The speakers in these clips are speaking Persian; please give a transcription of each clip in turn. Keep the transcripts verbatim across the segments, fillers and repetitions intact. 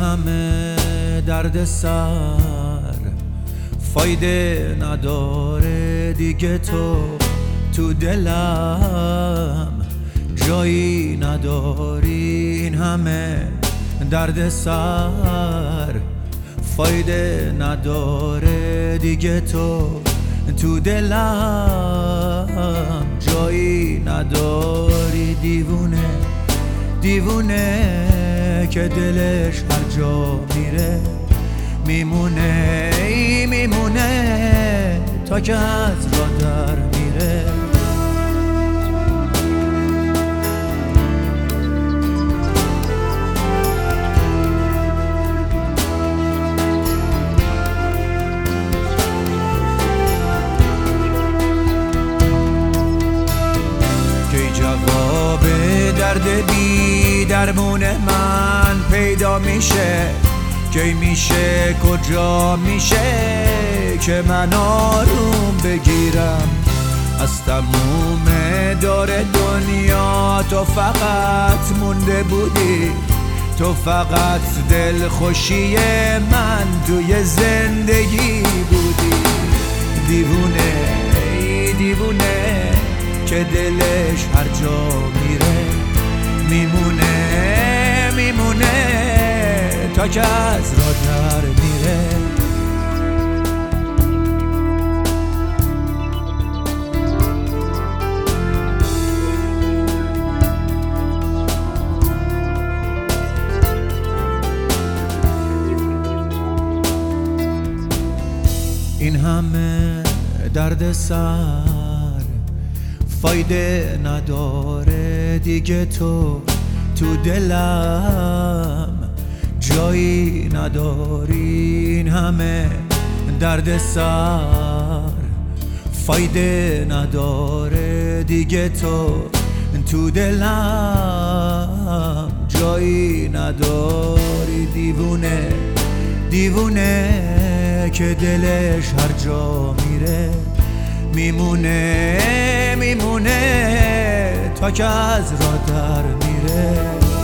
همه درد سر فایده نداره دیگه، تو تو دلم جایی نداری. این همه درد سر فایده نداره دیگه، تو تو دلم جایی نداری. دیوونه دیوونه که دلش هر جا میره میمونه میمونه تا که از راه در میره. کی جواب درد بی درمون من پیدا میشه؟ کی میشه کجا میشه که من آروم بگیرم از تموم دور دنیا؟ تو فقط مونده بودی، تو فقط دلخوشی من توی زندگی بودی. دیوونه دیوونه که دلش هر جا میره میمونه میمونه تا که از راه در میره. این همه درد سر فایده نداره دیگه، تو تو دلم جایی نداری. این همه درد سر فایده نداره دیگه، تو تو دلم جایی نداری. دیوونه دیوونه که دلش هر جا میره میمونه میمونه تا که از راه در میره.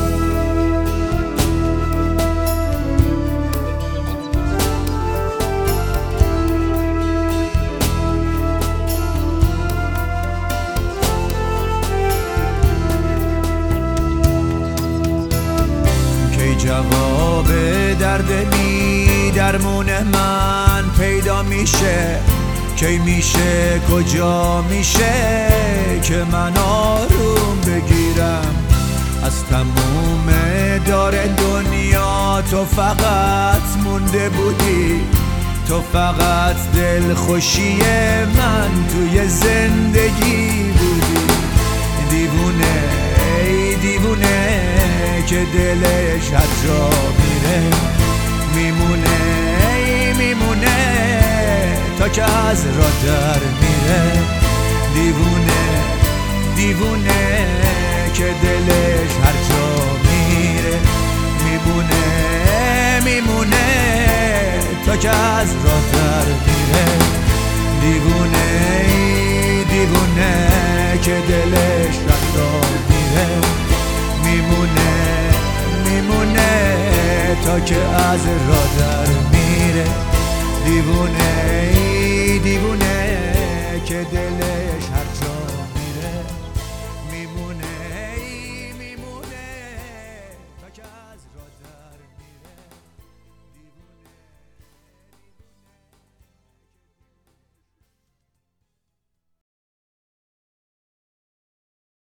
کی جواب درد بی درمون من پیدا میشه؟ کی میشه کجا میشه که من آروم بگیرم از تموم دار دنیا؟ تو فقط مونده بودی، تو فقط دلخوشی من توی زندگی بودی. دیوونه دیوونه که دلش هر جا میره میمونه میمونه تا که از راه در میره. دیوونه دیوونه که دلش هر جا میره میمونه میمونه تا که از راه در میره. دیوونه دیوونه که دلش هر جا میره میمونه میمونه تا که از راه در میره. دیوونه دیوونه که دلش